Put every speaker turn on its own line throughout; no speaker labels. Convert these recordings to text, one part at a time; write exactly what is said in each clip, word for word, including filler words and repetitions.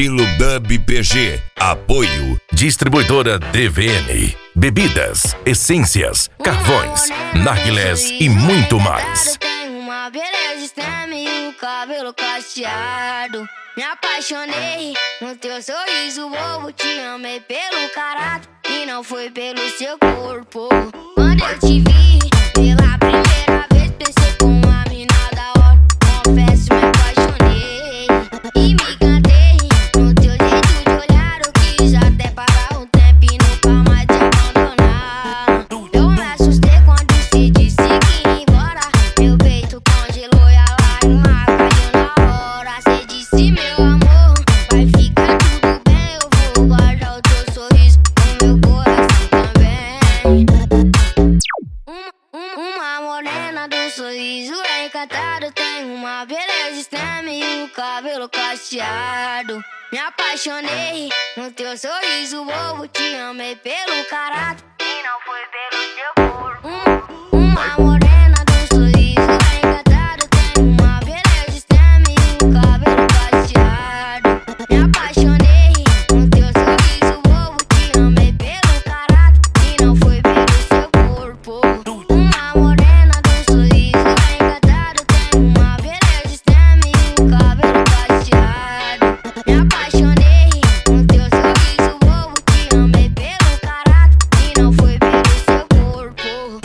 Estilo Dub P G. Apoio Distribuidora D V N. Bebidas, essências, carvões, narguilés e muito mais.
Tem uma beleza extrema e o cabelo cacheado. Me apaixonei no teu sorriso bobo. Te amei pelo caráter e não foi pelo seu corpo. Quando eu te vi pela primeira vez, pensei com uma mina da hora. Confesso, me apaixonei e me encantei no teu jeito de olhar. Eu quis até parar um tempo e nunca mais te abandonar. Eu me assustei quando se disse que ia embora. Meu peito congelou e a lágrima caiu na hora. Cê disse, meu amor, vai ficar tudo bem. Eu vou guardar o teu sorriso no meu coração também. Uma, uma morena do sorriso encantado, tem uma beleza extrema e o cabelo cacheado. Me apaixonei no teu sorriso bobo. Te amei pelo caráter e não foi pelo seu corpo. Uma, uma morena do sorriso encantado, tem uma beleza extrema e o cabelo cacheado. Me apaixonei no teu sorriso bobo. Te amei pelo caráter e não foi pelo seu corpo. Uma morena do sorriso encantado, tem uma beleza extrema e o cabelo cacheado. Me apaixonei no teu sorriso bobo. Te amei pelo caráter e não foi pelo seu corpo.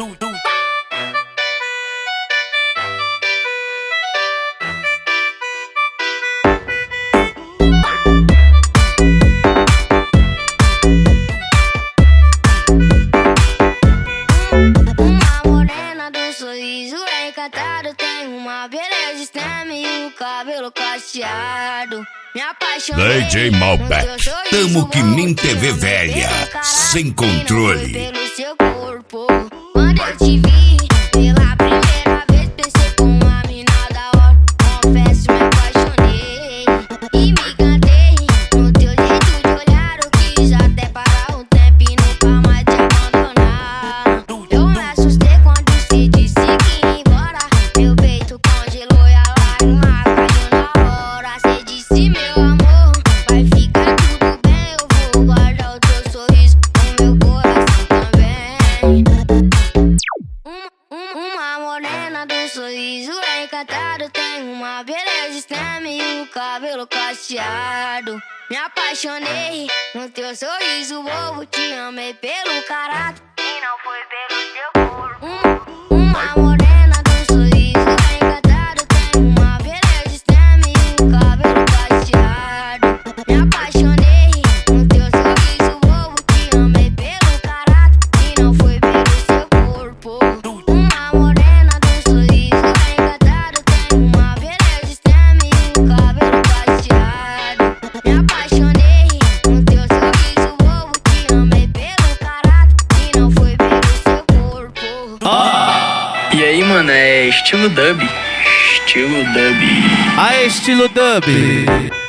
Uma morena do sorriso encantado, tem uma beleza extrema e o cabelo cacheado. Me apaixonei
D J
no
Malbec.
teu sorriso
Tamo que nem
bobo.
T V
Te amei
velha,
pelo caráter
sem
e não foi
controle.
pelo seu corpo. Quando eu te vi pela primeira vez, pensei com uma mina da hora. Confesso, me apaixonei e me encantei no teu jeito de olhar. Eu quis até parar um tempo e nunca mais te abandonar. Eu me assustei quando se disse que ia embora. Meu peito congelou e a lágrima caiu na hora. Cê disse, meu amor, vai ficar tudo bem. Eu vou guardar o teu sorriso no meu coração também. Uma, uma morena do sorriso encantado, tem uma beleza extrema e o cabelo cacheado. Me apaixonei no teu sorriso bobo. Te amei pelo caráter e não foi pelo seu corpo. Uma, uma morena do sorriso encantado, tem uma beleza extrema e o cabelo cacheado. Me apaixonei no teu sorriso bobo. Te amei pelo caráter e não foi pelo seu corpo. Uma morena do sorriso encantado, tem uma beleza extrema e o cabelo cacheado. Me apaixonei no teu sorriso bobo. Te amei pelo caráter e não foi pelo seu corpo.
E aí, mano, é estilo dub. Estilo dub.
A estilo dub.